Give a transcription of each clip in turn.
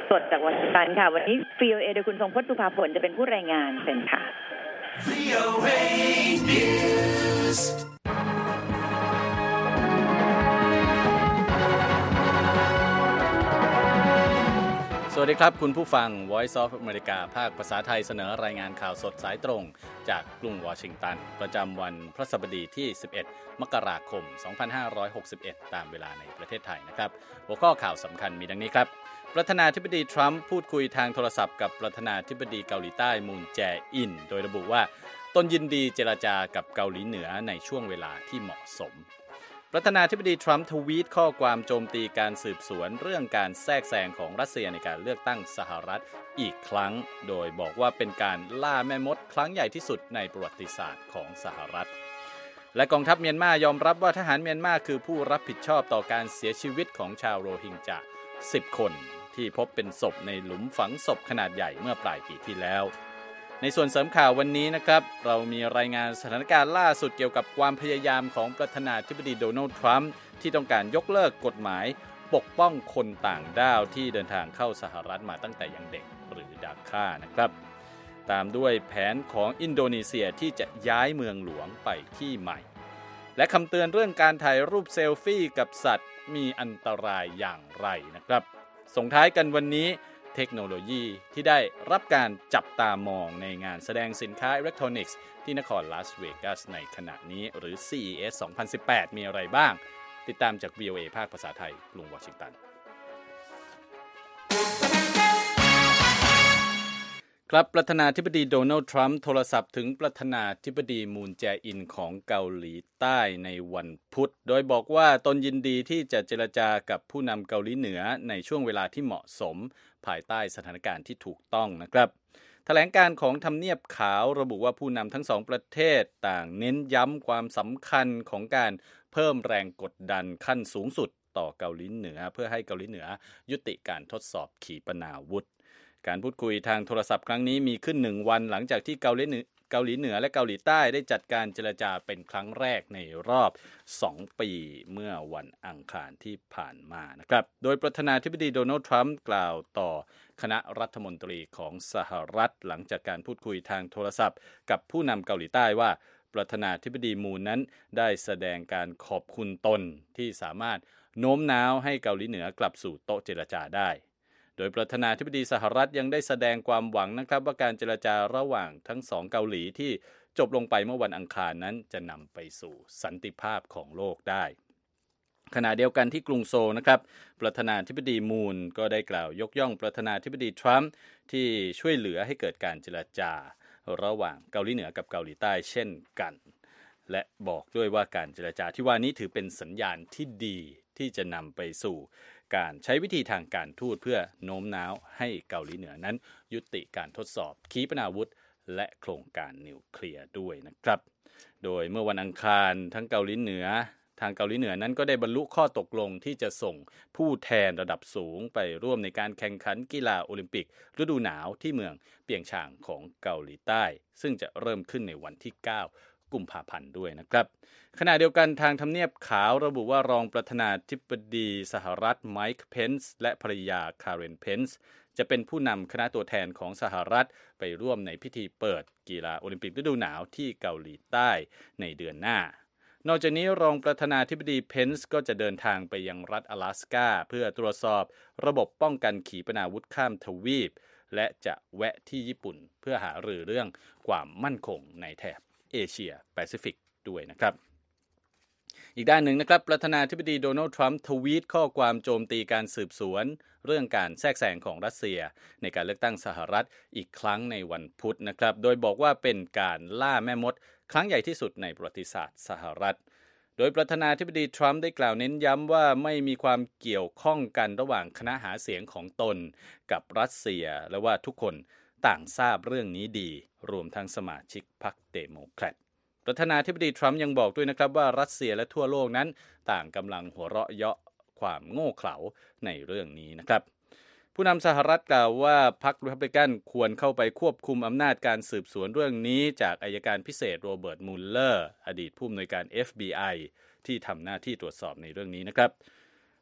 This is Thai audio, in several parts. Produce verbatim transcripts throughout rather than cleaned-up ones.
สดจากวอชิงตันค่ะวันนี้ วี โอ เอ โดยคุณทรงพจน์ สุภาผลจะเป็นผู้รายงานเชิญค่ะ วี โอ เอ News สวัสดีครับคุณผู้ฟัง Voice of America ภาคภาษาไทยเสนอรายงานข่าวสดสายตรงจากกรุงวอชิงตันประจำวันพฤหัสบดีที่สิบเอ็ดมกราคมสองพันห้าร้อยหกสิบเอ็ดตามเวลาในประเทศไทยนะครับหัวข้อข่าวสำคัญมีดังนี้ครับประธานาธิบดีทรัมป์พูดคุยทางโทรศัพท์กับประธานาธิบดีเกาหลีใต้มูนแจอินโดยระบุว่าตนยินดีเจรจากับเกาหลีเหนือในช่วงเวลาที่เหมาะสมประธานาธิบดีทรัมป์ทวีตข้อความโจมตีการสืบสวนเรื่องการแทรกแซงของรัสเซียในการเลือกตั้งสหรัฐอีกครั้งโดยบอกว่าเป็นการล่าแม่มดครั้งใหญ่ที่สุดในประวัติศาสตร์ของสหรัฐและกองทัพเมียนมายอมรับว่าทหารเมียนมาคือผู้รับผิดชอบต่อการเสียชีวิตของชาวโรฮิงญาสิบคนที่พบเป็นศพในหลุมฝังศพขนาดใหญ่เมื่อปลายปีที่แล้วในส่วนเสริมข่าววันนี้นะครับเรามีรายงานสถานการณ์ล่าสุดเกี่ยวกับความพยายามของประธานาธิบดีโดนัลด์ทรัมป์ที่ต้องการยกเลิกกฎหมายปกป้องคนต่างด้าวที่เดินทางเข้าสหรัฐมาตั้งแต่ยังเด็กหรือดาค่านะครับตามด้วยแผนของอินโดนีเซียที่จะย้ายเมืองหลวงไปที่ใหม่และคำเตือนเรื่องการถ่ายรูปเซลฟี่กับสัตว์มีอันตรายอย่างไรนะครับส่งท้ายกันวันนี้เทคโนโลยีที่ได้รับการจับตามองในงานแสดงสินค้าอิเล็กทรอนิกส์ที่นครลาสเวกัสในขณะนี้หรือ ซี อี เอส สองพันสิบแปดมีอะไรบ้างติดตามจาก วี โอ เอ ภาคภาษาไทยกรุงวอชิงตันครับประธานาธิบดีโดนัลด์ทรัมป์โทรศัพท์ถึงประธานาธิบดีมูนแจอินของเกาหลีใต้ในวันพุธโดยบอกว่าตนยินดีที่จะเจรจากับผู้นำเกาหลีเหนือในช่วงเวลาที่เหมาะสมภายใต้สถานการณ์ที่ถูกต้องนะครับแถลงการของทำเนียบขาวระบุว่าผู้นำทั้งสองประเทศต่างเน้นย้ำความสำคัญของการเพิ่มแรงกดดันขั้นสูงสุดต่อเกาหลีเหนือเพื่อให้เกาหลีเหนือยุติการทดสอบขีปนาวุธการพูดคุยทางโทรศัพท์ครั้งนี้มีขึ้นหนึ่งวันหลังจากที่เกาหลีเหนือเกาหลีเหนือและเกาหลีใต้ได้จัดการเจรจาเป็นครั้งแรกในรอบสองปีเมื่อวันอังคารที่ผ่านมานะครับโดยประธานาธิบดีโดนัลด์ทรัมป์กล่าวต่อคณะรัฐมนตรีของสหรัฐหลังจากการพูดคุยทางโทรศัพท์กับผู้นำเกาหลีใต้ว่าประธานาธิบดีมูนนั้นได้แสดงการขอบคุณตนที่สามารถโน้มน้าวให้เกาหลีเหนือกลับสู่โต๊ะเจรจาได้โดยประธานาธิบดีสหรัฐยังได้แสดงความหวังนะครับว่าการเจรจาระหว่างทั้งสองเกาหลีที่จบลงไปเมื่อวันอังคารนั้นจะนำไปสู่สันติภาพของโลกได้ขณะเดียวกันที่กรุงโซลนะครับประธานาธิบดีมูนก็ได้กล่าวยกย่องประธานาธิบดีทรัมป์ที่ช่วยเหลือให้เกิดการเจรจาระหว่างเกาหลีเหนือกับเกาหลีใต้เช่นกันและบอกด้วยว่าการเจรจาที่ว่านี้ถือเป็นสัญญาณที่ดีที่จะนำไปสู่การใช้วิธีทางการทูตเพื่อโน้มน้าวให้เกาหลีเหนือนั้นยุติการทดสอบขีปนาวุธและโครงการนิวเคลียร์ด้วยนะครับโดยเมื่อวันอังคารทั้งเกาหลีเหนือทางเกาหลีเหนือนั้นก็ได้บรรลุข้อตกลงที่จะส่งผู้แทนระดับสูงไปร่วมในการแข่งขันกีฬาโอลิมปิกฤดูหนาวที่เมืองเปียงชางของเกาหลีใต้ซึ่งจะเริ่มขึ้นในวันที่เก้ากุมภาพันธ์ด้วยนะครับขณะเดียวกันทางทำเนียบขาวระบุว่ารองประธานาธิบดีสหรัฐไมค์เพนซ์และภรรยาคาร์เรนเพนซ์จะเป็นผู้นำคณะตัวแทนของสหรัฐไปร่วมในพิธีเปิดกีฬาโอลิมปิกฤดูหนาวที่เกาหลีใต้ในเดือนหน้านอกจากนี้รองประธานาธิบดีเพนซ์ก็จะเดินทางไปยังรัฐ阿拉斯กาเพื่อตรวจสอบระบบป้องกันขีปนาวุธข้ามทวีปและจะแวะที่ญี่ปุ่นเพื่อหารือเรื่องความมั่นคงในแถบเอเชียแปซิฟิกด้วยนะครับอีกด้านหนึ่งนะครับประธานาธิบดีโดนัลด์ทรัมป์ทวีตข้อความโจมตีการสืบสวนเรื่องการแทรกแซงของรัสเซียในการเลือกตั้งสหรัฐอีกครั้งในวันพุธนะครับโดยบอกว่าเป็นการล่าแม่มดครั้งใหญ่ที่สุดในประวัติศาสตร์สหรัฐโดยประธานาธิบดีทรัมป์ได้กล่าวเน้นย้ำว่าไม่มีความเกี่ยวข้องกันระหว่างคณะหาเสียงของตนกับรัสเซียและว่าทุกคนต่างทราบเรื่องนี้ดีรวมทั้งสมาชิกพรรคเดโมแครตประธานาธิบดีทรัมป์ยังบอกด้วยนะครับว่ารัสเซียและทั่วโลกนั้นต่างกำลังหัวเราะเยาะความโง่เขลาในเรื่องนี้นะครับผู้นำสหรัฐกล่าวว่าพรรครีพับลิกันควรเข้าไปควบคุมอำนาจการสืบสวนเรื่องนี้จากอัยการพิเศษโรเบิร์ตมูลเลอร์อดีตผู้อำนวยการ เอฟ บี ไอ ที่ทำหน้าที่ตรวจสอบในเรื่องนี้นะครับ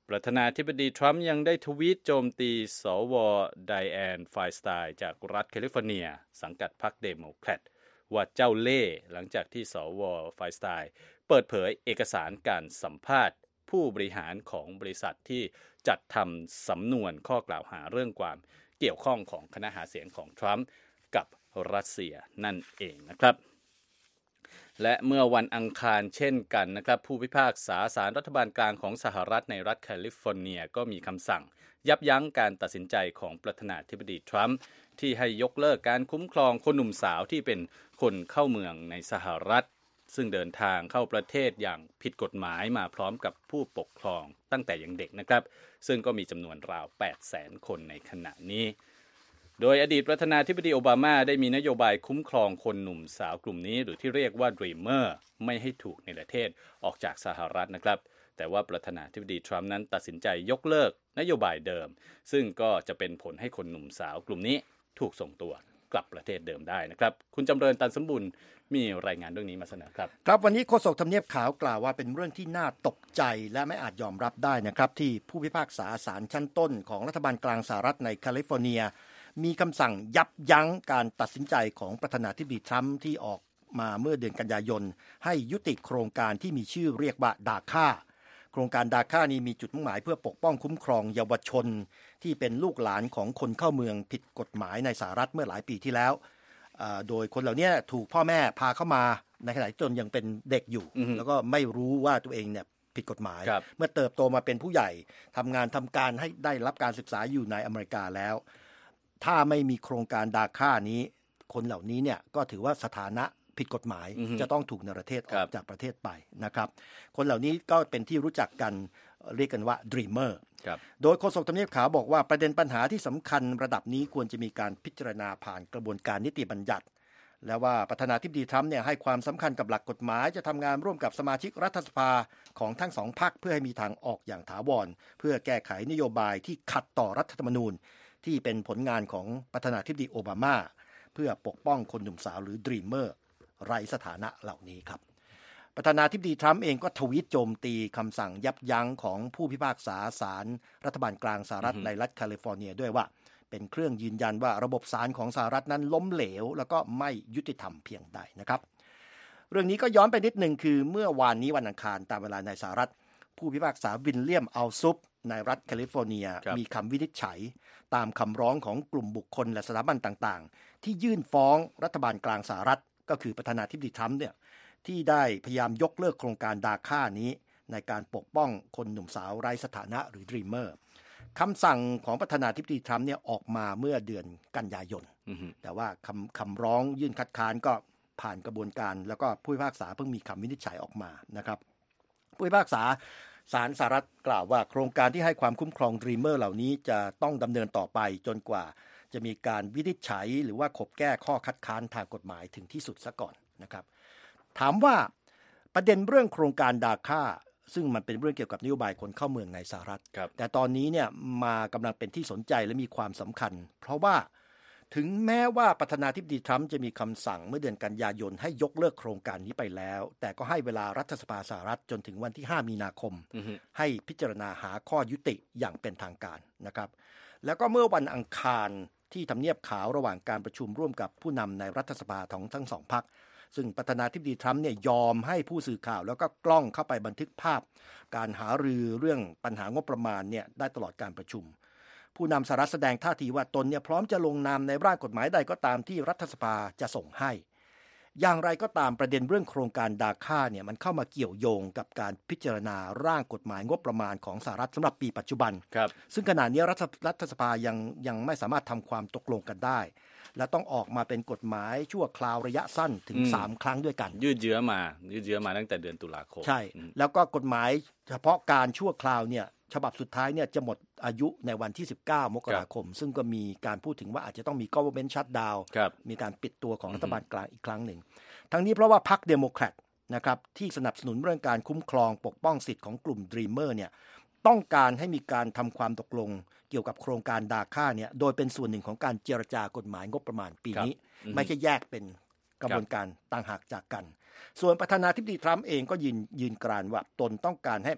ประธานาธิบดีทรัมป์ยังได้ทวีตโจมตีสวไดแอนไฟน์สไตน์จากรัฐแคลิฟอร์เนียสังกัดพรรคเดโมแครตว่าเจ้าเล่ห์หลังจากที่สวไฟน์สไตน์เปิดเผยเอกสารการสัมภาษณ์ผู้บริหารของบริษัทที่จัดทำสำนวนข้อกล่าวหาเรื่องความเกี่ยวข้องของคณะหาเสียงของทรัมป์กับรัสเซียนั่นเองนะครับและเมื่อวันอังคารเช่นกันนะครับผู้พิพากษาศาลรัฐบาลกลางของสหรัฐในรัฐแคลิฟอร์เนียก็มีคำสั่งยับยั้งการตัดสินใจของประธานาธิบดีทรัมป์ที่ให้ยกเลิกการคุ้มครองคนหนุ่มสาวที่เป็นคนเข้าเมืองในสหรัฐซึ่งเดินทางเข้าประเทศอย่างผิดกฎหมายมาพร้อมกับผู้ปกครองตั้งแต่ยังเด็กนะครับซึ่งก็มีจำนวนราว แปดแสน คนในขณะนี้โดยอดีตประธานาธิบดีโอบามาได้มีนโยบายคุ้มครองคนหนุ่มสาวกลุ่มนี้หรือที่เรียกว่า Dreamer ไม่ให้ถูกในประเทศออกจากสหรัฐนะครับแต่ว่าประธานาธิบดีทรัมป์นั้นตัดสินใจยกเลิกนโยบายเดิมซึ่งก็จะเป็นผลให้คนหนุ่มสาวกลุ่มนี้ถูกส่งตัวกลับประเทศเดิมได้นะครับคุณจำเริญตันสมบูรณ์มีรายงานเรื่องนี้มาเสนอครับครับวันนี้โฆษกทำเนียบขาวกล่าวว่าเป็นเรื่องที่น่าตกใจและไม่อาจยอมรับได้นะครับที่ผู้พิพากษาศาลชั้นต้นของรัฐบาลกลางสหรัฐในแคลิฟอร์เนียมีคำสั่งยับยั้งการตัดสินใจของประธานาธิบดีทรัมป์ที่ออกมาเมื่อเดือนกันยายนให้ยุติโครงการที่มีชื่อเรียกว่าดาค่าโครงการดาค่านี้มีจุดมุ่งหมายเพื่อปกป้องคุ้มครองเยาวชนที่เป็นลูกหลานของคนเข้าเมืองผิดกฎหมายในสหรัฐเมื่อหลายปีที่แล้วโดยคนเหล่านี้ถูกพ่อแม่พาเข้ามาในขณะที่ตนยังเป็นเด็กอยู่ mm-hmm. แล้วก็ไม่รู้ว่าตัวเองเนี่ยผิดกฎหมายเมื่อเติบโตมาเป็นผู้ใหญ่ทำงานทำการให้ได้รับการศึกษาอยู่ในอเมริกาแล้วถ้าไม่มีโครงการดาค่านี้คนเหล่านี้เนี่ยก็ถือว่าสถานะผิดกฎหมาย mm-hmm. จะต้องถูกเนรเทศออกจากประเทศไปนะครับคนเหล่านี้ก็เป็นที่รู้จักกันเรียกกันว่า Dreamer โดยโฆษกทำเนียบขาวบอกว่าประเด็นปัญหาที่สำคัญระดับนี้ควรจะมีการพิจารณาผ่านกระบวนการนิติบัญญัติและว่าประธานาธิบดีทรัมป์เนี่ยให้ความสำคัญกับหลักกฎหมายจะทำงานร่วมกับสมาชิกรัฐสภาของทั้งสองพรรคเพื่อให้มีทางออกอย่างถาวรเพื่อแก้ไขนโยบายที่ขัดต่อรัฐธรรมนูญที่เป็นผลงานของประธานาธิบดีโอบามาเพื่อปกป้องคนหนุ่มสาวหรือ Dreamer ไร้สถานะเหล่านี้ครับประธานาธิบดีทรัมป์เองก็ทวีตโจมตีคำสั่งยับยั้งของผู้พิพากษาศาลรัฐบาลกลางสหรัฐ mm-hmm. ในรัฐแคลิฟอร์เนียด้วยว่าเป็นเครื่องยืนยันว่าระบบศาลของสหรัฐนั้นล้มเหลวแล้วก็ไม่ยุติธรรมเพียงใดนะครับเรื่องนี้ก็ย้อนไปนิดนึงคือเมื่อวานนี้วันอังคารตามเวลาในสหรัฐผู้พิพากษาวิลเลียมอัลซุปในรัฐแคลิฟอร์เนียมีคำวินิจฉัยตามคำร้องของกลุ่มบุคคลและสถาบันต่างๆที่ยื่นฟ้องรัฐบาลกลางสหรัฐก็คือประธานาธิบดีทรัมป์เนี่ยที่ได้พยายามยกเลิกโครงการดาค่านี้ในการปกป้องคนหนุ่มสาวไร้สถานะหรือ Dreamer คำสั่งของประธานาธิบดีทรัมป์เนี่ยออกมาเมื่อเดือนกันยายน mm-hmm. แต่ว่าคำคำร้องยื่นคัดค้านก็ผ่านกระบวนการแล้วก็ผู้พิพากษาเพิ่งมีคำวินิจฉัยออกมานะครับผู้พิพากษาศาลสหรัฐกล่าวว่าโครงการที่ให้ความคุ้มครอง Dreamer เหล่านี้จะต้องดำเนินต่อไปจนกว่าจะมีการวินิจฉัยหรือว่าขบแก้ข้อคัดค้านทางกฎหมายถึงที่สุดซะก่อนนะครับถามว่าประเด็นเรื่องโครงการดาค่าซึ่งมันเป็นเรื่องเกี่ยวกับนโยบายคนเข้าเมืองในสหรัฐแต่ตอนนี้เนี่ยมากำลังเป็นที่สนใจและมีความสำคัญเพราะว่าถึงแม้ว่าประธานาธิบดีทรัมป์จะมีคำสั่งเมื่อเดือนกันยายนให้ยกเลิกโครงการนี้ไปแล้วแต่ก็ให้เวลารัฐสภาสหรัฐจนถึงวันที่ห้ามีนาคม mm-hmm. ให้พิจารณาหาข้อยุติอย่างเป็นทางการนะครับแล้วก็เมื่อวันอังคารที่ทำเนียบขาวระหว่างการประชุมร่วมกับผู้นำในรัฐสภาของทั้งสองพรรคซึ่งประธานาธิบดีทรัมป์เนี่ยยอมให้ผู้สื่อข่าวแล้วก็กล้องเข้าไปบันทึกภาพการหารือเรื่องปัญหางบประมาณเนี่ยได้ตลอดการประชุมผู้นำสหรัฐแสดงท่าทีว่าตนเนี่ยพร้อมจะลงนามในร่างกฎหมายใดก็ตามที่รัฐสภาจะส่งให้อย่างไรก็ตามประเด็นเรื่องโครงการดาค่าเนี่ยมันเข้ามาเกี่ยวโยงกับการพิจารณาร่างกฎหมายงบประมาณของสหรัฐสำหรับปีปัจจุบันซึ่งขณะนี้รัฐรัฐสภายังยังไม่สามารถทำความตกลงกันได้และต้องออกมาเป็นกฎหมายชั่วคราวระยะสั้นถึงสามครั้งด้วยกันยืดเยื้อมายืดเยื้อมาตั้งแต่เดือนตุลาคมใช่แล้วก็กฎหมายเฉพาะการชั่วคราวเนี่ยฉบับสุดท้ายเนี่ยจะหมดอายุในวันที่สิบเก้ามกราคมซึ่งก็มีการพูดถึงว่าอาจจะต้องมี government shutdown มีการปิดตัวของรัฐบาลกลางอีกครั้งหนึ่งทั้งนี้เพราะว่าพรรคเดโมแครตนะครับที่สนับสนุนเรื่องการคุ้มครองปกป้องสิทธิ์ของกลุ่ม Dreamer เนี่ยต้องการให้มีการทำความตกลงเกี่ยวกับโครงการดาค่าเนี่ยโดยเป็นส่วนหนึ่งของการเจรจากฎหมายงบประมาณปีนี้ไม่ใช่แยกเป็นกระบวนการต่างหากจากกันส่วนประธานาธิบดีทรัมป์เองก็ยืนยืนกรานว่าตนต้องการให้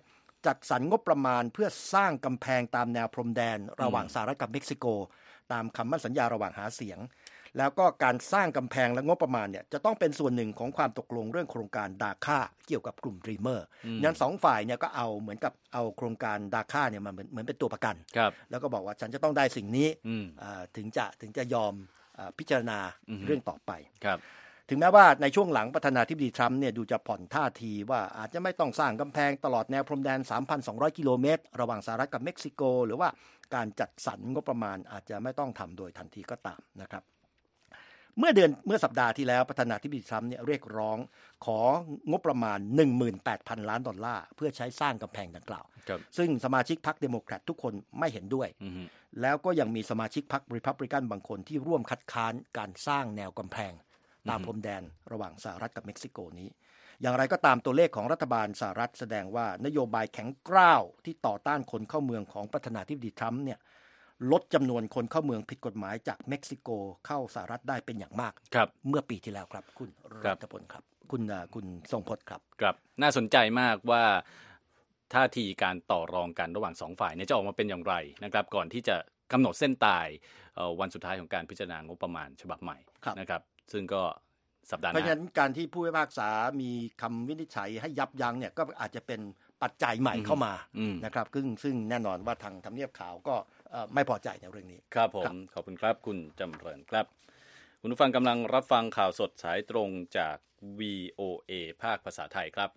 จัดสรรงบประมาณเพื่อสร้างกำแพงตามแนวพรมแดนระหว่างสหรัฐกับเม็กซิโกตามคำมั่นสัญญาระหว่างหาเสียงแล้วก็การสร้างกำแพงและงบประมาณเนี่ยจะต้องเป็นส่วนหนึ่งของความตกลงเรื่องโครงการดาค่าเกี่ยวกับกลุ่มดรีมเมอร์นั้นสองฝ่ายเนี่ยก็เอาเหมือนกับเอาโครงการดาค่าเนี่ยมาเหมือนเหมือนเป็นตัวประกันแล้วก็บอกว่าฉันจะต้องได้สิ่งนี้ถึงจะถึงจะยอมพิจารณาเรื่องต่อไปถึงแม้ว่าในช่วงหลังประธานาธิบดีทรัมป์เนี่ยดูจะผ่อนท่าทีว่าอาจจะไม่ต้องสร้างกำแพงตลอดแนวพรมแดน สามพันสองร้อย กิโลเมตรระหว่างสหรัฐกับเม็กซิโกหรือว่าการจัดสรรงบประมาณอาจจะไม่ต้องทำโดยทันทีก็ตามนะครับเมื่อเดือนเมื่อสัปดาห์ที่แล้วประธานาธิบดีทรัมป์เนี่ยเรียกร้องของบประมาณ หนึ่งหมื่นแปดพัน ล้านดอลลาร์เพื่อใช้สร้างกำแพงดังกล่าวซึ่งสมาชิกพรรคเดโมแครตทุกคนไม่เห็นด้วยแล้วก็ยังมีสมาชิกพรรครีพับลิกันบางคนที่ร่วมคัดค้านการสร้างแนวกำแพงตามพรมแดนระหว่างสหรัฐกับเม็กซิโกนี้อย่างไรก็ตามตัวเลขของรัฐบาลสหรัฐแสดงว่านโยบายแข็งกร้าวที่ต่อต้านคนเข้าเมืองของประธานาธิบดีทรัมป์เนี่ยลดจำนวนคนเข้าเมืองผิดกฎหมายจากเม็กซิโกเข้าสหรัฐได้เป็นอย่างมากเมื่อปีที่แล้วครับคุณรัตพลครับคุณคุณทรงพจน์ครับครับน่าสนใจมากว่าท่าทีการต่อรองกันระหว่างสองฝ่ายเนี่ยจะออกมาเป็นอย่างไรนะครับก่อนที่จะกำหนดเส้นตายวันสุดท้ายของการพิจารณางบประมาณฉบับใหม่นะครับซึ่งก็สัปดาห์หน้าเพราะฉะนั้นการที่ผู้พิพากษามีคำวินิจฉัยให้ยับยั้งเนี่ยก็อาจจะเป็นปัจจัยใหม่เข้ามานะครับซึ่งซึ่งแน่นอนว่าทางทำเนียบขาวก็ไม่พอใจในเรื่องนี้ครับผมขอบคุณครับคุณจำเริญครับคุณผู้ฟังกำลังรับฟังข่าวสดสายตรงจาก วี โอ เอ ภาคภาษาไทยครับ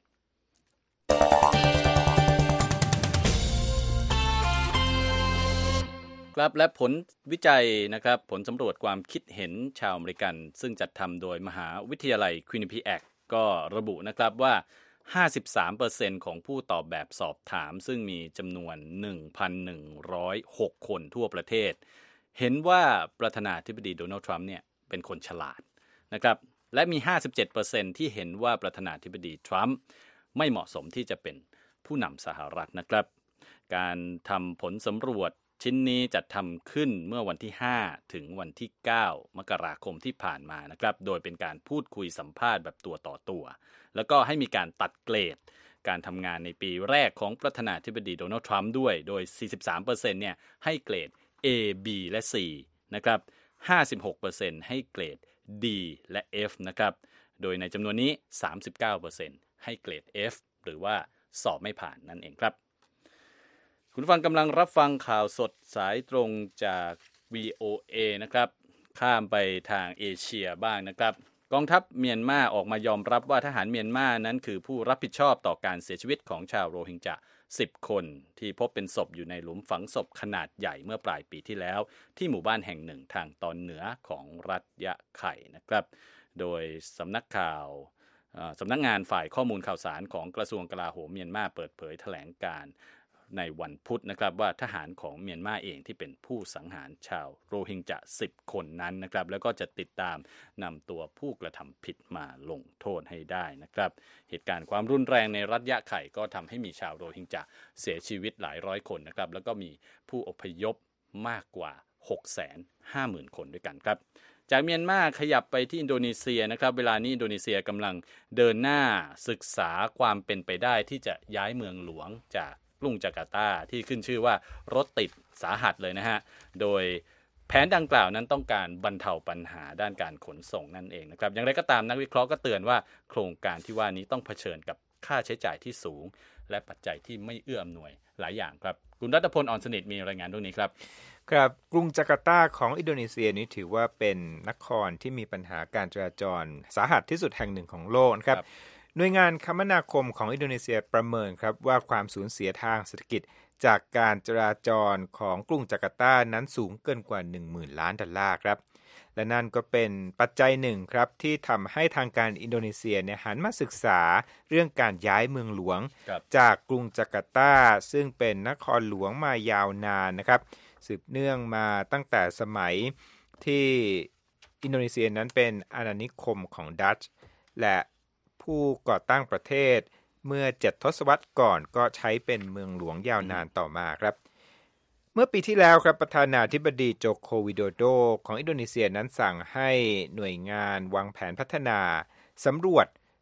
ครับและผลวิจัยนะครับผลสำรวจความคิดเห็นชาวอเมริกันซึ่งจัดทำโดยมหาวิทยาลัย Quinnipiac ก็ระบุนะครับว่า ห้าสิบสามเปอร์เซ็นต์ ของผู้ตอบแบบสอบถามซึ่งมีจำนวน หนึ่งพันหนึ่งร้อยหก คนทั่วประเทศเห็นว่าประธานาธิบดีโดนัลด์ทรัมป์เนี่ยเป็นคนฉลาดนะครับและมี ห้าสิบเจ็ดเปอร์เซ็นต์ ที่เห็นว่าประธานาธิบดีทรัมป์ไม่เหมาะสมที่จะเป็นผู้นำสหรัฐนะครับการทำผลสำรวจชิ้นนี้จัดทำขึ้นเมื่อวันที่ห้าถึงวันที่เก้ามกราคมที่ผ่านมานะครับโดยเป็นการพูดคุยสัมภาษณ์แบบตัวต่อตัวแล้วก็ให้มีการตัดเกรดการทำงานในปีแรกของประธานาธิบดีโดนัลด์ทรัมป์ด้วยโดย สี่สิบสามเปอร์เซ็นต์ เนี่ยให้เกรด A B และ C นะครับห้าสิบหกเปอร์เซ็นต์ ให้เกรด D และ F นะครับโดยในจำนวนนี้ สามสิบเก้าเปอร์เซ็นต์ ให้เกรด F หรือว่าสอบไม่ผ่านนั่นเองครับคุณฟังกำลังรับฟังข่าวสดสายตรงจาก วี โอ เอ นะครับข้ามไปทางเอเชียบ้างนะครับกองทัพเมียนมาออกมายอมรับว่าทหารเมียนมานั้นคือผู้รับผิดชอบต่อการเสียชีวิตของชาวโรฮิงญาสิบคนที่พบเป็นศพอยู่ในหลุมฝังศพขนาดใหญ่เมื่อปลายปีที่แล้วที่หมู่บ้านแห่งหนึ่งทางตอนเหนือของรัฐยะไข่นะครับโดยสำนักข่าวสำนักงานฝ่ายข้อมูลข่าวสารของกระทรวงกลาโหมเมียนมาเปิดเผยแถลงการในวันพุธนะครับว่าทหารของเมียนมาเองที่เป็นผู้สังหารชาวโรฮิงญาสิบคนนั้นนะครับแล้วก็จะติดตามนำตัวผู้กระทำผิดมาลงโทษให้ได้นะครับเหตุการณ์ความรุนแรงในรัฐยะไข่ก็ทำให้มีชาวโรฮิงญาเสียชีวิตหลายร้อยคนนะครับแล้วก็มีผู้อพยพมากกว่า หกแสนห้าหมื่น คนด้วยกันครับจากเมียนมาขยับไปที่อินโดนีเซียนะครับเวลานี้อินโดนีเซียกำลังเดินหน้าศึกษาความเป็นไปได้ที่จะย้ายเมืองหลวงจากกรุงจาการ์ตาที่ขึ้นชื่อว่ารถติดสาหัสเลยนะฮะโดยแผนดังกล่าวนั้นต้องการบรรเทาปัญหาด้านการขนส่งนั่นเองนะครับอย่างไรก็ตามนักวิเคราะห์ก็เตือนว่าโครงการที่ว่านี้ต้องเผชิญกับค่าใช้จ่ายที่สูงและปัจจัยที่ไม่เอื้ออำนวยหลายอย่างครับคุณรัตพล อ่อนสนิทมีรายงานเรื่องนี้ครับครับกรุงจาการ์ตาของอินโดนีเซียนี้ถือว่าเป็นนครที่มีปัญหาการจราจรสาหัสที่สุดแห่งหนึ่งของโลกนะครับหน่วยงานคมนาคมของอินโดนีเซียประเมินครับว่าความสูญเสียทางเศรษฐกิจจากการจราจรของกรุงจาการ์ตานั้นสูงเกินกว่า หนึ่งหมื่น ล้านดอลลาร์ครับและนั่นก็เป็นปัจจัยหนึ่งครับที่ทำให้ทางการอินโดนีเซียเนี่ยหันมาศึกษาเรื่องการย้ายเมืองหลวงจากกรุงจาการ์ตาซึ่งเป็นนครหลวงมายาวนานนะครับสืบเนื่องมาตั้งแต่สมัยที่อินโดนีเซียนั้นเป็นอาณานิคมของดัตช์และผู้ก่อตั้งประเทศเมื่อเจ็ดทศวรรษก่อนก็ใช้เป็นเมืองหลวงยาวนานต่อมาครับเมื่อปีที่แล้วครับประธานาธิบดีโจโควิโดโดของอินโดนีเซียนั้นสั่งให้หน่วยงานวางแผนพัฒนาสำรวจพ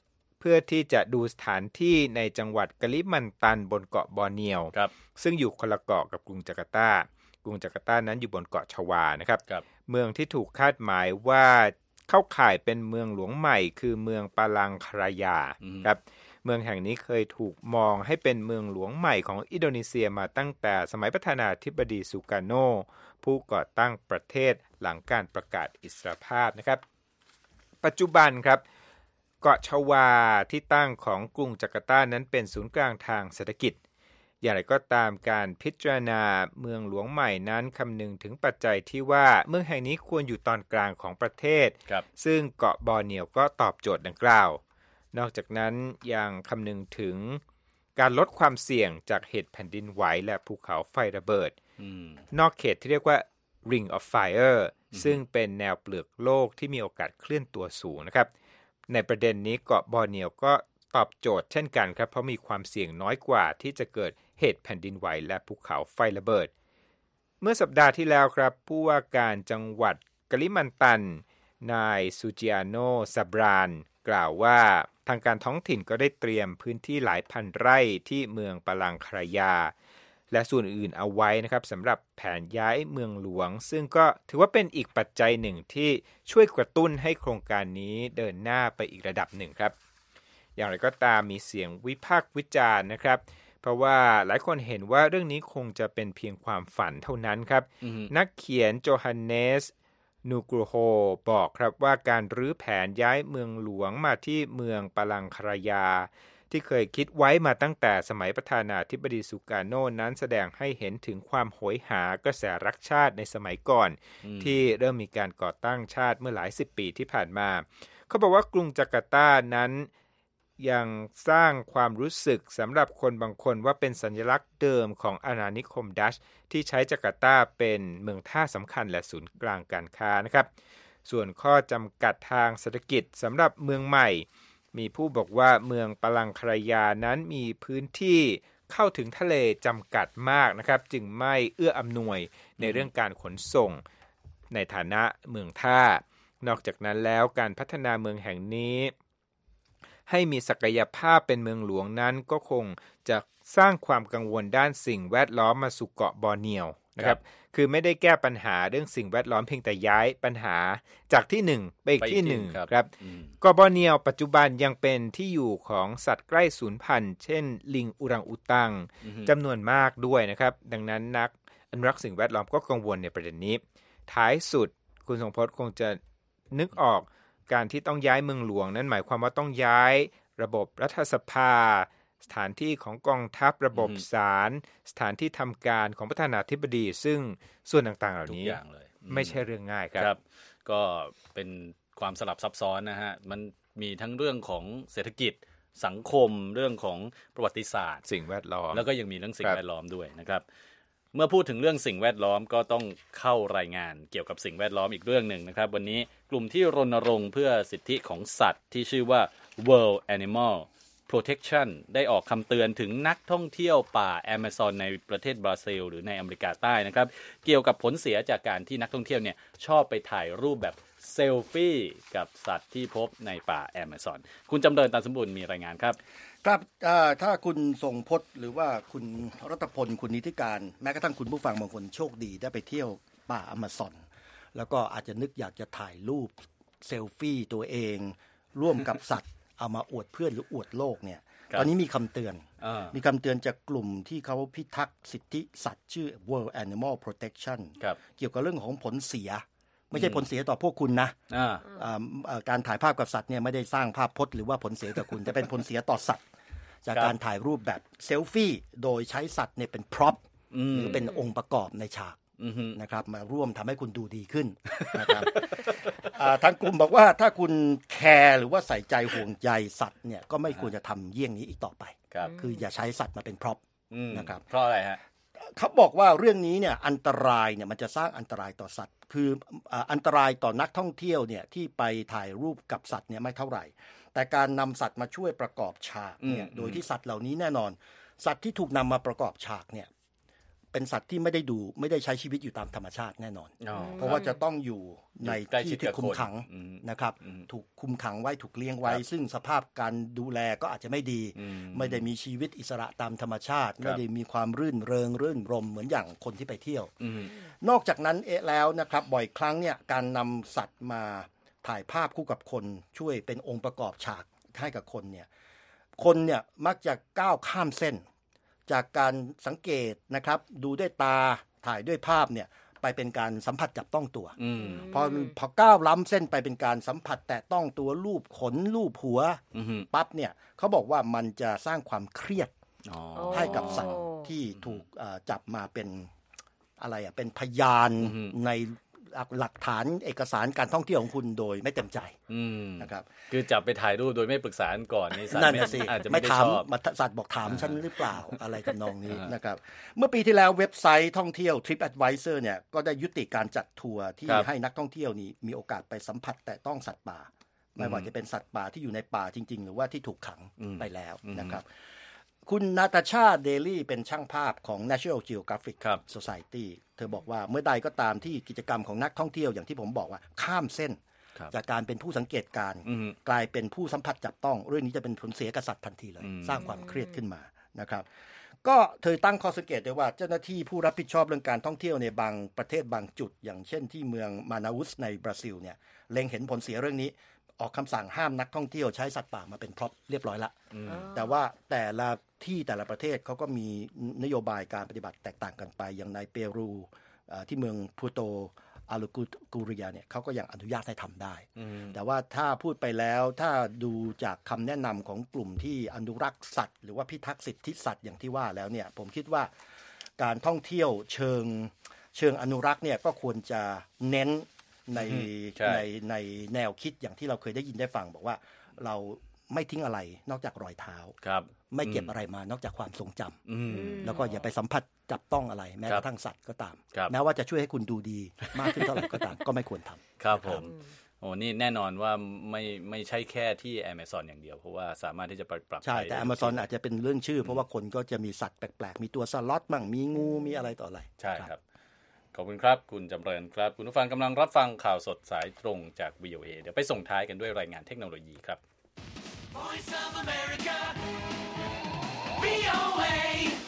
พื่อที่จะดูสถานที่ในจังหวัดกะลิมันตันบนเกาะบอร์เนียวซึ่งอยู่คนละเกาะกับกรุงจาการ์ตากรุงจาการ์ตานั้นอยู่บนเกาะชวานะครับเมืองที่ถูกคาดหมายว่าเข้าข่ายเป็นเมืองหลวงใหม่คือเมืองปาลังคารายาครับเมืองแห่งนี้เคยถูกมองให้เป็นเมืองหลวงใหม่ของอินโดนีเซียมาตั้งแต่สมัยประธานาธิบดีสุการโนผู้ก่อตั้งประเทศหลังการประกาศอิสรภาพนะครับปัจจุบันครับเกาะชวาที่ตั้งของกรุงจาการ์ตานั้นเป็นศูนย์กลางทางเศรษฐกิจอย่างไรก็ตามการพิจารณาเมืองหลวงใหม่นั้นคำนึงถึงปัจจัยที่ว่าเมืองแห่งนี้ควรอยู่ตอนกลางของประเทศซึ่งเกาะบอร์เนียวก็ตอบโจทย์ดังกล่าวนอกจากนั้นยังคำนึงถึงการลดความเสี่ยงจากเหตุแผ่นดินไหวและภูเขาไฟระเบิดนอกเขตที่เรียกว่า Ring of Fire ซึ่งเป็นแนวเปลือกโลกที่มีโอกาสเคลื่อนตัวสูงนะครับในประเด็นนี้เกาะบอร์เนียวก็ตอบโจทย์เช่นกันครับเพราะมีความเสี่ยงน้อยกว่าที่จะเกิดเหตุแผ่นดินไหวและภูเขาไฟระเบิดเมื่อสัปดาห์ที่แล้วครับผู้ว่าการจังหวัดกะลิมันตันนายซูจิอาโนซาบรานกล่าวว่าทางการท้องถิ่นก็ได้เตรียมพื้นที่หลายพันไร่ที่เมืองปาลังคารายาและส่วนอื่นเอาไว้นะครับสำหรับแผนย้ายเมืองหลวงซึ่งก็ถือว่าเป็นอีกปัจจัยหนึ่งที่ช่วยกระตุ้นให้โครงการนี้เดินหน้าไปอีกระดับหนึ่งครับอย่างไรก็ตามมีเสียงวิพากษ์วิจารณ์นะครับเพราะว่าหลายคนเห็นว่าเรื่องนี้คงจะเป็นเพียงความฝันเท่านั้นครับ mm-hmm. นักเขียนโจฮันเนสนูกรูโฮบอกครับว่าการรื้อแผนย้ายเมืองหลวงมาที่เมืองปาลังคารายาที่เคยคิดไว้มาตั้งแต่สมัยประธานาธิบดีสุการโนนั้นแสดงให้เห็นถึงความโหยหากระแสรักชาติในสมัยก่อน mm. ที่เริ่มมีการก่อตั้งชาติเมื่อหลายสิบปีที่ผ่านมาเขาบอกว่ากรุงจาการ์ตานั้นยังสร้างความรู้สึกสำหรับคนบางคนว่าเป็นสัญลักษณ์เดิมของอาณานิคมดัชที่ใช้จาการ์ตาเป็นเมืองท่าสำคัญและศูนย์กลางการค้านะครับส่วนข้อจำกัดทางเศรษฐกิจสำหรับเมืองใหม่มีผู้บอกว่าเมืองปาลังคารายานั้นมีพื้นที่เข้าถึงทะเลจำกัดมากนะครับจึงไม่เอื้ออำนวยในเรื่องการขนส่งในฐานะเมืองท่านอกจากนั้นแล้วการพัฒนาเมืองแห่งนี้ให้มีศักยภาพเป็นเมืองหลวงนั้นก็คงจะสร้างความกังวลด้านสิ่งแวดล้อมมาสู่เกาะบอร์เนียวนะครับคือไม่ได้แก้ปัญหาเรื่องสิ่งแวดล้อมเพียงแต่ย้ายปัญหาจากที่หนึ่งไปอีกที่หนึ่งครับเกาะบอร์เนียวปัจจุบันยังเป็นที่อยู่ของสัตว์ใกล้สูญพันธุ์เช่นลิงอุรังอุตังจำนวนมากด้วยนะครับดังนั้นนักอนุรักษ์สิ่งแวดล้อมก็กังวลในประเด็นนี้ท้ายสุดคุณทรงพจน์คงจะนึกออกการที่ต้องย้ายเมืองหลวงนั้นหมายความว่าต้องย้ายระบบรัฐสภาสถานที่ของกองทัพระบบศาลสถานที่ทำการของประธานาธิบดีซึ่งส่วนต่างๆเหล่านี้ไม่ใช่เรื่องง่ายครับก็เป็นความสลับซับซ้อนนะฮะมันมีทั้งเรื่องของเศรษฐกิจสังคมเรื่องของประวัติศาสตร์สิ่งแวดล้อมแล้วก็ยังมีเรื่องสิ่งแวดล้อมด้วยนะครับเมื่อพูดถึงเรื่องสิ่งแวดล้อมก็ต้องเข้ารายงานเกี่ยวกับสิ่งแวดล้อมอีกเรื่องหนึ่งนะครับวันนี้กลุ่มที่รณรงค์เพื่อสิทธิของสัตว์ที่ชื่อว่า World Animal Protection ได้ออกคำเตือนถึงนักท่องเที่ยวป่า Amazon ในประเทศบราซิลหรือในอเมริกาใต้นะครับเกี่ยวกับผลเสียจากการที่นักท่องเที่ยวเนี่ยชอบไปถ่ายรูปแบบเซลฟี่กับสัตว์ที่พบในป่า Amazon คุณจำเริญ ตันสมบูรณ์มีรายงานครับครับถ้าคุณทรงพจน์หรือว่าคุณรัตพลคุณนิติการแม้กระทั่งคุณผู้ฟังบางคนโชคดีได้ไปเที่ยวป่าอเมซอนแล้วก็อาจจะนึกอยากจะถ่ายรูปเซลฟี่ตัวเองร่วมกับสัตว์เอามาอวดเพื่อนหรืออวดโลกเนี่ยตอนนี้มีคำเตือนมีคำเตือนจากกลุ่มที่เขาพิทักษ์สิทธิสัตว์ชื่อ World Animal Protection เกี่ยวกับเรื่องของผลเสียไม่ใช่ผลเสียต่อพวกคุณนะการถ่ายภาพกับสัตว์เนี่ยไม่ได้สร้างภาพพจน์หรือว่าผลเสียต่อคุณแต่เป็นผลเสียต่อสัตว์จากการถ่ายรูปแบบเซลฟี่โดยใช้สัตว์เนี่ยเป็นพร็อพหรือเป็นองค์ประกอบในฉากนะครับมาร่วมทำให้คุณดูดีขึ้นนะครับทางกลุ่มบอกว่าถ้าคุณแคร์หรือว่าใส่ใจห่วงใยสัตว์เนี่ยก็ไม่ควรจะทำเยี่ยงนี้อีกต่อไปคืออย่าใช้สัตว์มาเป็นพร็อพนะครับเพราะอะไรฮะเขาบอกว่าเรื่องนี้เนี่ยอันตรายเนี่ยมันจะสร้างอันตรายต่อสัตว์คืออันตรายต่อนักท่องเที่ยวเนี่ยที่ไปถ่ายรูปกับสัตว์เนี่ยไม่เท่าไหร่แต่การนำสัตว์มาช่วยประกอบฉากเนี่ยโดยที่สัตว์เหล่านี้แน่นอนสัตว์ที่ถูกนำมาประกอบฉากเนี่ยเเป็นสัตว์ที่ไม่ได้ดูไม่ได้ใช้ชีวิตอยู่ตามธรรมชาติแน่นอนเพราะว่าจะต้องอยู่ในที่ที่คุมขังนะครับถูกคุมขังไว้ถูกเลี้ยงไว้ซึ่งสภาพการดูแลก็อาจจะไม่ดีไม่ได้มีชีวิตอิสระตามธรรมชาติไม่ได้มีความรื่นเริงรื่นรมเหมือนอย่างคนที่ไปเที่ยวนอกจากนั้นเอะแล้วนะครับบ่อยครั้งเนี่ยการนำสัตว์มาถ่ายภาพคู่กับคนช่วยเป็นองค์ประกอบฉากให้กับคนเนี่ยคนเนี่ยมักจะก้าวข้ามเส้นจากการสังเกตนะครับดูด้วยตาถ่ายด้วยภาพเนี่ยไปเป็นการสัมผัสจับต้องตัวพอพอก้าวล้ำเส้นไปเป็นการสัมผัสแตะต้องตัวรูปขนรูปหัวปั๊บเนี่ยเขาบอกว่ามันจะสร้างความเครียดให้กับสัตว์ที่ถูกจับมาเป็นอะไรอ่ะเป็นพยานในหลักฐานเอกสารการท่องเที่ยวของคุณโดยไม่เต็มใจนะครับคือจับไปถ่ายรูปโดยไม่ปรึกษาก่อนนี่สัตว์อาจจะไม่ถามชอบสัตว์บอกถามฉันหรือเปล่าอะไรทำนองนี้นะครับเมื่อปีที่แล้วเว็บไซต์ท่องเที่ยว TripAdvisor เนี่ยก็ได้ยุติการจัดทัวร์ที่ให้นักท่องเที่ยวนี้มีโอกาสไปสัมผัสแต่ต้องสัตว์ป่าไม่ว่าจะเป็นสัตว์ป่าที่อยู่ในป่าจริงๆหรือว่าที่ถูกขังไปแล้วนะครับคุณนาตาชาเดลี่เป็นช่างภาพของ National Geographic Society เธอบอกว่าเมื่อใดก็ตามที่กิจกรรมของนักท่องเที่ยวอย่างที่ผมบอกว่าข้ามเส้นจากการเป็นผู้สังเกตการณ์กลายเป็นผู้สัมผัสจับต้องเรื่องนี้จะเป็นผลเสียกับสัตว์ทันทีเลยสร้างความเครียดขึ้นมานะครับก็เธอตั้งข้อสังเกตได้ว่าเจ้าหน้าที่ผู้รับผิดชอบเรื่องการท่องเที่ยวในบางประเทศบางจุดอย่างเช่นที่เมืองมานาอุสในบราซิลเนี่ยเล็งเห็นผลเสียเรื่องนี้ออกคำสั่งห้ามนักท่องเที่ยวใช้สัตว์ป่ามาเป็นพร็อพเรียบร้อยละแต่ว่าแต่ละที่แต่ละประเทศเขาก็มีนโยบายการปฏิบัติแตกต่างกันไปอย่างในเปรูที่เมืองพูโตอาลูกูเรียเนี่ยเขาก็ยังอนุญาตให้ทำได้แต่ว่าถ้าพูดไปแล้วถ้าดูจากคำแนะนำของกลุ่มที่อนุรักษ์สัตว์หรือว่าพิทักษ์สิทธิสัตว์อย่างที่ว่าแล้วเนี่ยผมคิดว่าการท่องเที่ยวเชิงเชิงอนุรักษ์เนี่ยก็ควรจะเน้นในในในแนวคิดอย่างที่เราเคยได้ยินได้ฟังบอกว่าเราไม่ทิ้งอะไรนอกจากรอยเท้าไม่เก็บอะไรมานอกจากความทรงจำแล้วก็อย่าไปสัมผัสจับต้องอะไรแม้กระทั่งสัตว์ก็ตามแม้ว่าจะช่วยให้คุณดูดีมากขึ้นเท่าไหร่ก็ตามก็ไม่ควรทำครับผมโอ้นี่แน่นอนว่าไม่ไม่ใช่แค่ที่ Amazon อย่างเดียวเพราะว่าสามารถที่จะปรับใช่แต่ Amazon อาจจะเป็นเรื่องชื่อเพราะว่าคนก็จะมีสัตว์แปลกๆมีตัวสล็อตมั่งมีงูมีอะไรต่ออะไรใช่ครับขอบคุณครับคุณจำเริญครับคุณผู้ฟังกำลังรับฟังข่าวสดสายตรงจาก วี โอ เอ เดี๋ยวไปส่งท้ายกันด้วยรายงานเทคโนโลยีครับ Voice of America วี โอ เอ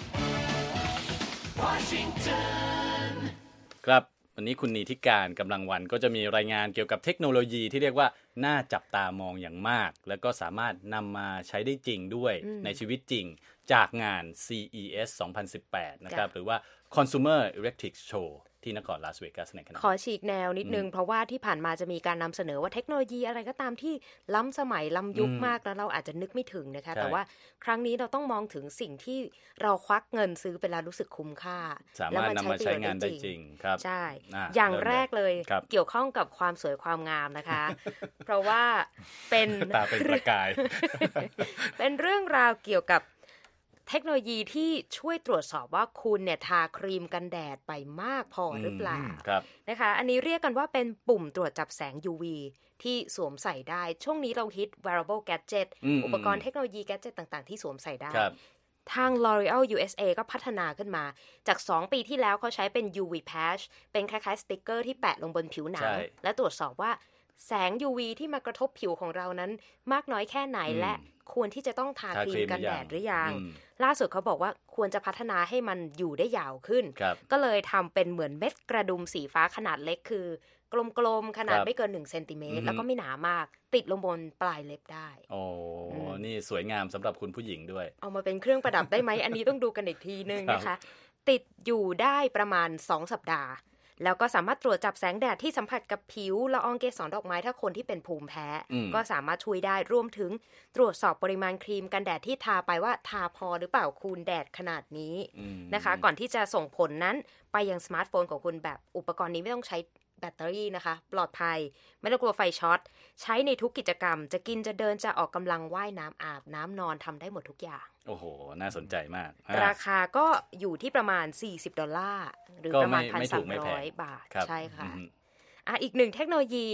Washington ครับวันนี้คุณนีธิการกำลังวันก็จะมีรายงานเกี่ยวกับเทคโนโลยีที่เรียกว่าน่าจับตามองอย่างมากแล้วก็สามารถนำมาใช้ได้จริงด้วยในชีวิตจริงจากงาน ซี อี เอส สองพันสิบแปดนะครับหรือว่า Consumer Electronics Show ที่นครลาสเวกัสในขณะขอฉีกแนวนิดนึงเพราะว่าที่ผ่านมาจะมีการนำเสนอว่าเทคโนโลยีอะไรก็ตามที่ล้ำสมัยล้ำยุคมากแล้วเราอาจจะนึกไม่ถึงนะคะแต่ว่าครั้งนี้เราต้องมองถึงสิ่งที่เราควักเงินซื้อไปแล้วรู้สึกคุ้มค่าสามารถนำมาใช้งานได้จริงครับใช่อย่างแรกเลยเกี่ยวข้องกับความสวยความงามนะคะเพราะว่าเป็นตาเป็นประกายเป็นเรื่องราวเกี่ยวกับเทคโนโลยีที่ช่วยตรวจสอบว่าคุณเนี่ยทาครีมกันแดดไปมากพอหรือเปล่านะคะอันนี้เรียกกันว่าเป็นปุ่มตรวจจับแสง ยู วี ที่สวมใส่ได้ช่วงนี้เราฮิต wearable gadget อุปกรณ์เทคโนโลยีแกดเจ็ตต่างๆที่สวมใส่ได้ทาง L'Oreal ยู เอส เอ ก็พัฒนาขึ้นมาจากสองปีที่แล้วเขาใช้เป็น ยู วี Patch เป็นคล้ายๆสติ๊กเกอร์ที่แปะลงบนผิวหนังและตรวจสอบว่าแสง ยู วี ที่มากระทบผิวของเรานั้นมากน้อยแค่ไหนและควรที่จะต้องทาครีมกันแดดหรือยังล่าสุดเขาบอกว่าควรจะพัฒนาให้มันอยู่ได้ยาวขึ้นก็เลยทำเป็นเหมือนเม็ดกระดุมสีฟ้าขนาดเล็กคือกลมๆขนาดไม่เกินหนึ่งเซนติเมตรแล้วก็ไม่หนามากติดลงบนปลายเล็บได้โอ้นี่สวยงามสำหรับคุณผู้หญิงด้วยเอามาเป็นเครื่องประดับได้ไหม อันนี้ต้องดูกันอีกทีนึงนะคะติดอยู่ได้ประมาณสองสัปดาห์แล้วก็สามารถตรวจจับแสงแดดที่สัมผัสกับผิวละอองเกสรดอกไม้ถ้าคนที่เป็นภูมิแพ้ก็สามารถช่วยได้รวมถึงตรวจสอบปริมาณครีมกันแดดที่ทาไปว่าทาพอหรือเปล่าคูณแดดขนาดนี้นะคะก่อนที่จะส่งผลนั้นไปยังสมาร์ทโฟนของคุณแบบอุปกรณ์นี้ไม่ต้องใช้แบตเตอรี่นะคะปลอดภัยไม่ต้องกลัวไฟช็อตใช้ในทุกกิจกรรมจะกินจะเดินจะออกกำลังว่ายน้ำอาบน้ำนอนทำได้หมดทุกอย่างโอ้โหน่าสนใจมากราคาก็อยู่ที่ประมาณสี่สิบดอลลาร์หรือประมาณ หนึ่งพันสามร้อย บาทใช่ค่ะอ่ะอีกหนึ่งเทคโนโลยี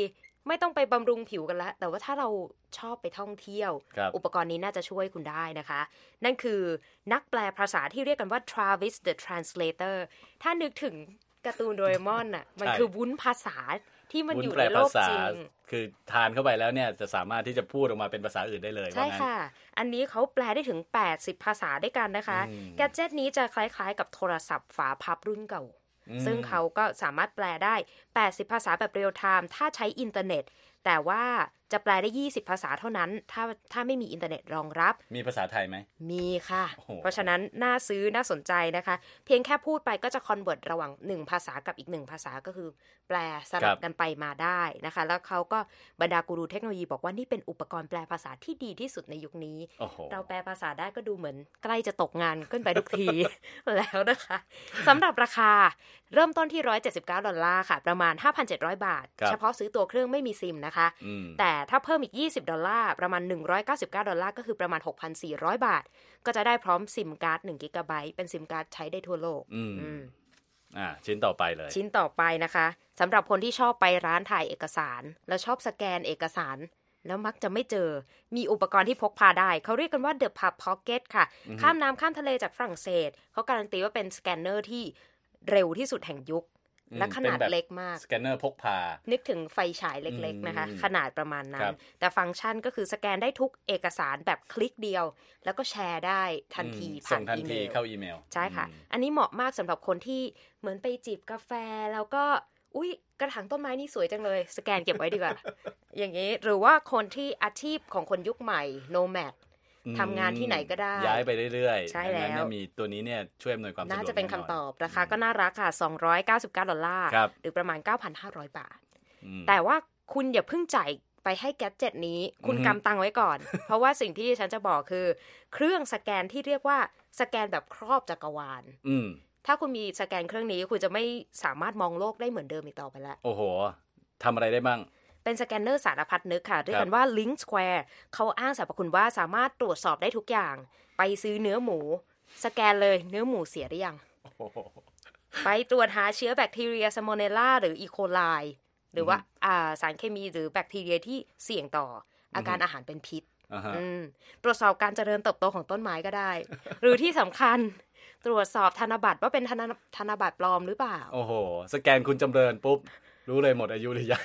ไม่ต้องไปบำรุงผิวกันแล้วแต่ว่าถ้าเราชอบไปท่องเที่ยวอุปกรณ์นี้น่าจะช่วยคุณได้นะคะนั่นคือนักแปลภาษาที่เรียกกันว่า Travis the Translator ถ้านึกถึงการ์ตูนโดเรมอนน่ะมันคือวุ้นภาษาที่มันอยู่ในโลกจริงคือทานเข้าไปแล้วเนี่ยจะสามารถที่จะพูดออกมาเป็นภาษาอื่นได้เลยใช่ค่ะอันนี้เขาแปลได้ถึงแปดสิบภาษาด้วยกันนะคะแกดเจ็ตนี้จะคล้ายๆกับโทรศัพท์ฝาพับรุ่นเก่าซึ่งเขาก็สามารถแปลได้แปดสิบภาษาแบบเรียลไทม์ถ้าใช้อินเทอร์เน็ตแต่ว่าจะแปลได้ยี่สิบภาษาเท่านั้นถ้าถ้าไม่มีอินเทอร์เน็ตรองรับมีภาษาไทยไหมมีค่ะเพราะฉะนั้นน่าซื้อน่าสนใจนะคะเพียงแค่พูดไปก็จะคอนเวิร์ตระหว่างหนึ่งภาษากับอีกหนึ่งภาษาก็คือแปลสลับกันไปมาได้นะคะแล้วเขาก็บรรดากูรูเทคโนโลยีบอกว่านี่เป็นอุปกรณ์แปลภาษาที่ดีที่สุดในยุคนี้เราแปลภาษาได้ก็ดูเหมือนใกล้จะตกงานขึ้นไปทุกที แล้วนะคะสำหรับราคาเริ่มต้นที่หนึ่งร้อยเจ็ดสิบเก้าดอลลาร์ค่ะประมาณ ห้าพันเจ็ดร้อย บาทเฉพาะซื้อตัวเครื่องไม่มีซิมนะคะแต่ถ้าเพิ่มอีกยี่สิบดอลลาร์ประมาณหนึ่งร้อยเก้าสิบเก้าดอลลาร์ก็คือประมาณ หกพันสี่ร้อย บาทก็จะได้พร้อมซิมการ์ดหนึ่งกิกะไบต์เป็นซิมการ์ดใช้ได้ทั่วโลกอืมอ่าชิ้นต่อไปเลยชิ้นต่อไปนะคะสำหรับคนที่ชอบไปร้านถ่ายเอกสารแล้วชอบสแกนเอกสารแล้วมักจะไม่เจอมีอุปกรณ์ที่พกพาได้เขาเรียกกันว่า The Pub Pocket ค่ะข้ามน้ำข้ามทะเลจากฝรั่งเศสเขาการันตีว่าเป็นสแกนเนอร์ที่เร็วที่สุดแห่งยุคและขนาดเล็กมากสแกนเนอร์พกพานึกถึงไฟฉายเล็กๆนะคะขนาดประมาณนั้นแต่ฟังก์ชันก็คือสแกนได้ทุกเอกสารแบบคลิกเดียวแล้วก็แชร์ได้ทันทีผ่านอีเมลเข้าอีเมลใช่ค่ะอันนี้เหมาะมากสำหรับคนที่เหมือนไปจิบกาแฟแล้วก็อุ๊ยกระถางต้นไม้นี่สวยจังเลยสแกนเก็บไว้ดีกว่า อย่างนี้หรือว่าคนที่อาชีพของคนยุคใหม่โนแมดทำงานที่ไหนก็ได้ย้ายไปเรื่อยๆใช่แล้วมีตัวนี้เนี่ยช่วยอำนวยความสะดวกน่าจะเป็นคำตอบราคาก็น่ารักค่ะสองร้อยเก้าสิบเก้าดอลลาร์หรือประมาณ เก้าพันห้าร้อย บาทแต่ว่าคุณอย่าเพิ่งจ่ายไปให้แกดเจ็ตนี้คุณกำตังไว้ก่อน เพราะว่าสิ่งที่ฉันจะบอกคือเครื่องสแกนที่เรียกว่าสแกนแบบครอบจักรวาลถ้าคุณมีสแกนเครื่องนี้คุณจะไม่สามารถมองโลกได้เหมือนเดิมอีกต่อไปแล้วโอ้โหทำอะไรได้บ้างเป็นสแกนเนอร์สารพัดนึกค่ะเรียกกันว่า Link Square เขาอ้างสรรพคุณว่าสามารถตรวจสอบได้ทุกอย่างไปซื้อเนื้อหมูสแกนเลยเนื้อหมูเสียหรือยังไปตรวจหาเชื้อแบคทีเรียซาโมเนลลาหรืออีโคไลหรือว่าสารเคมีหรือแบคทีเรียที่เสี่ยงต่ออาการอาหารเป็นพิษตรวจสอบการเจริญเติบโตของต้นไม้ก็ได้ หรือที่สำคัญตรวจสอบธนบัตรว่าเป็นธนบัตรปลอมหรือเปล่าโอ้โหสแกนคุณจำเริญปุ๊บรู้เลยหมดอายุหรือยัง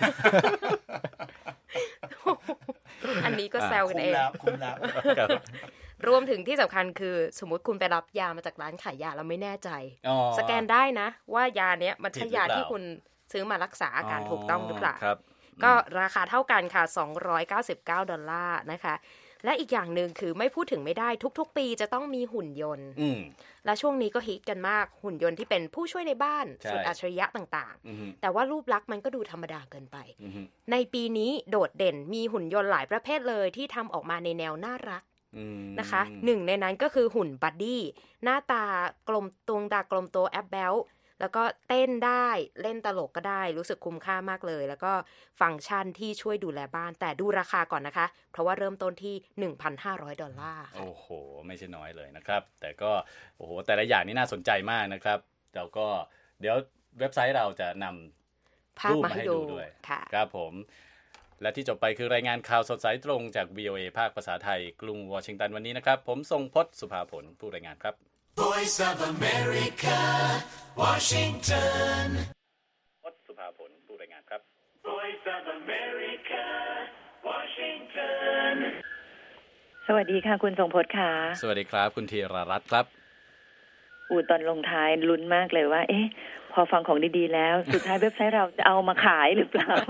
อันนี้ก็แซวกันเองคุ้มแล้วรวมถึงที่สำคัญคือสมมุติคุณไปรับยามาจากร้านขายยาแล้วไม่แน่ใจสแกนได้นะว่ายาเนี้ยมันใช่ยาที่คุณซื้อมารักษาอาการถูกต้องหรือเปล่าก็ราคาเท่ากันค่ะสองร้อยเก้าสิบเก้าดอลลาร์นะคะและอีกอย่างหนึ่งคือไม่พูดถึงไม่ได้ทุกๆปีจะต้องมีหุ่นยนต์และช่วงนี้ก็ฮิตกันมากหุ่นยนต์ที่เป็นผู้ช่วยในบ้านสุดอัจฉริยะต่างๆแต่ว่ารูปลักษณ์มันก็ดูธรรมดาเกินไปในปีนี้โดดเด่นมีหุ่นยนต์หลายประเภทเลยที่ทำออกมาในแนวน่ารักนะคะหนึ่งในนั้นก็คือหุ่นบัดดี้หน้าตากลมตรงตากลมโตแอปเบลแล้วก็เต้นได้เล่นตลกก็ได้รู้สึกคุ้มค่ามากเลยแล้วก็ฟังก์ชันที่ช่วยดูแลบ้านแต่ดูราคาก่อนนะคะเพราะว่าเริ่มต้นที่ หนึ่งพันห้าร้อย ดอลลาร์โอ้โหไม่ใช่น้อยเลยนะครับแต่ก็โอ้โหแต่ละอย่างนี่น่าสนใจมากนะครับแล้วก็เดี๋ยวเว็บไซต์เราจะนำรูปมาให้ดูด้วยครับผมและที่จบไปคือรายงานข่าวสดสายตรงจาก วี โอ เอ ภาคภาษาไทยกรุงวอชิงตันวันนี้นะครับผมทรงพจน์สุภาผลผู้รายงานครับ Voice of America Washington พจน์สุภาผลผู้รายงานครับ Voice of America Washington สวัสดีค่ะคุณทรงพจน์ค่ะสวัสดีครับคุณธีรรัตน์ครับอูตอนลงท้ายลุ้นมากเลยว่าเอ๊ะพอฟังของดีๆแล้วสุดท้ายเว็บไซต์เราจะเอามาขายหรือเปล่า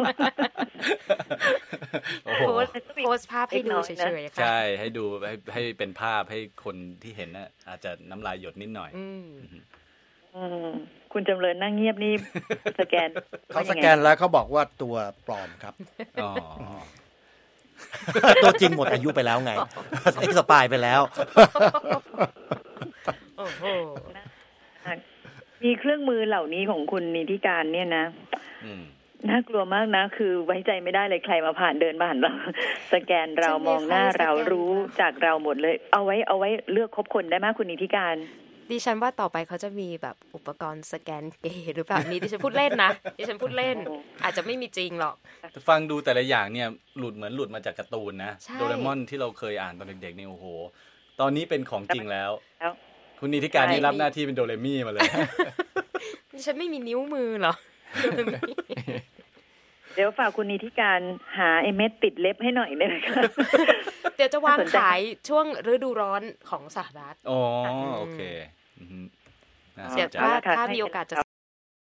โพสโพสภาพให้ดูเฉยๆใช่ให้ดูให้ให้เป็นภาพให้คนที่เห็นน่ะอาจจะน้ำลายหยดนิดหน่อยคุณจำเริญนั่งเงียบนี่สแกนเขาสแกนแล้วเขาบอกว่าตัวปลอมครับตัวจริงหมดอายุไปแล้วไงเอ็กซ์ปายไปแล้วมีเครื่องมือเหล่านี้ของคุณนิติการเนี่ยนะน่ากลัวมากนะคือไว้ใจไม่ได้เลยใครมาผ่านเดินผ่านเราสแกนเรามองหน้าเรารู้จากเราหมดเลยเอาไว้เอาไว้เลือกคบคนได้ไหมคุณนิติการดิฉันว่าต่อไปเขาจะมีแบบอุปกรณ์สแกนเกย์หรือเปล่านี่ดิฉันพูดเล่นนะดิฉันพูดเล่นอาจจะไม่มีจริงหรอกฟังดูแต่ละอย่างเนี่ยหลุดเหมือนหลุดมาจากการ์ตูนนะโดเรมอนที่เราเคยอ่านตอนเด็กๆนี่โอ้โหตอนนี้เป็นของจริงแล้วคุณนิติการนี่รับหน้าที่เป็นโดเรมี่มาเลยดิฉันไม่มีนิ้วมือหรอเดี๋ยวฝากคุณนิติการหาไอ้เม็ดติดเล็บให้หน่อยได้ไหมคะเดี๋ยวจะวางขายช่วงฤดูร้อนของสหรัฐอ๋อโอเคเดี๋ยวถ้ามีโอกาสจะ